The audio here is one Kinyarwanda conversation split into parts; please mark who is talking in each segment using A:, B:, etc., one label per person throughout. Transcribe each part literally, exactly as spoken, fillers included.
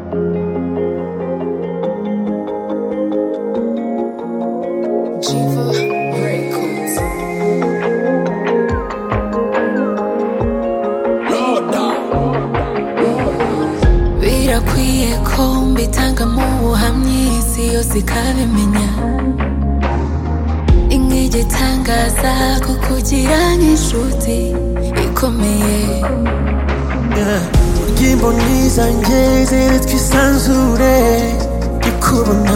A: birakwiye ko mbitanga mu buhamya isi yose ikabimenya. Inkigi itangaza kukugira nk'inshuti ikomeye.
B: Urya imboni zanjye ziri twisanzure ikubona.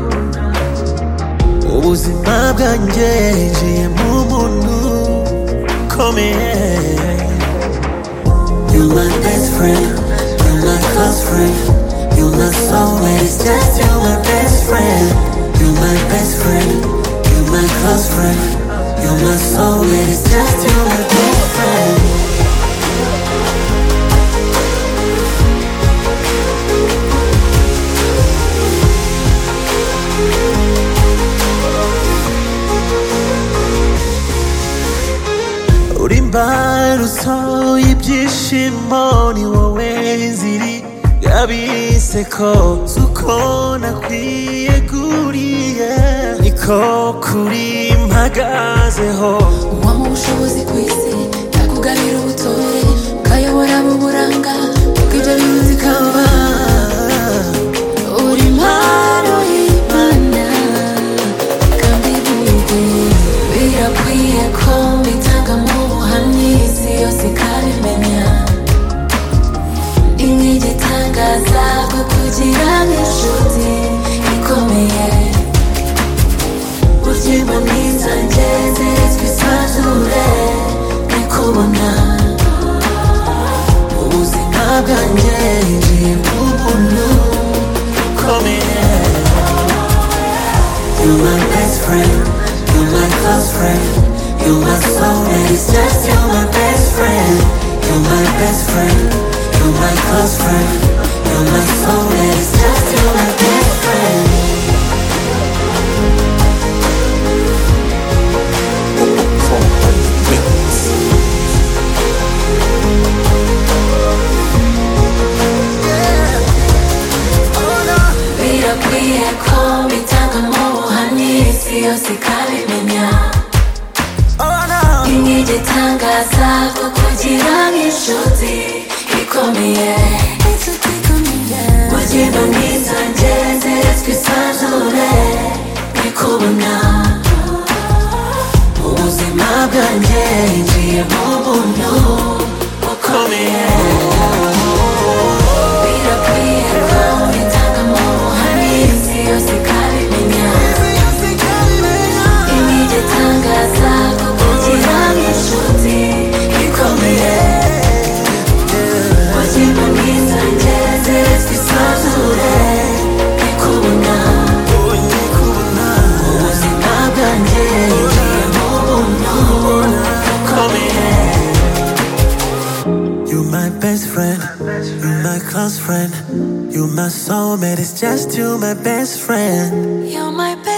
B: Ubuzima bwanjye njiye mu muntu ukomeye.
C: You my best friend, you my close friend, you my soulmate, it's just you my best friend. You my best friend, you my close friend, you my soulmate, it's just you my best friend.
B: Uri imbarutso y'ibyishimo ni wowe nziri y'abiseko z'uko nakwiyeguriye niko kuri mpagazeho.
A: Uwampa ubushobozi ku isi yakugabira ubutore ukayobora mu buranga bw'ibyo bintu zikaba. Uri impano y'Imana kandi bwite birakwiye ko mbitanga mu buhamya isi yose ikabimenya. Inkigi itangaza kukugira nk'inshuti ikomeye. Burya imboni zanjye ziri twisanzure nikubona.
B: Ubuzima bwanjye njiye mu muntu ukomeye.
C: You my best friend, you my close friend, you my soulmate, it's just you my best friend. You my best friend, you my close friend, you my soulmate, it's just you my best friend.
A: Birakwiye ko mbitanga mu buhamya isi yose ikabimenya. Inkigi itangaza kukugira nk'inshuti ikomeye. Burya imboni zanjye ziri twisanzure nikubona.
C: Ubuzima bwanjye njiye mu muntu ukomeye.
A: Birakwiye ko mbitanga mu buhamya isi yose ikabimenya. Inkigi itangaza kukugira nk'inshuti ikomeye. Burya imboni zanjye ziri twisanzure nikubona.
C: Ubuzima bwanjye njiye mu muntu ukomeye.
B: You my best friend, you my close friend, you my soulmate, it's just you my best friend.
A: You're my best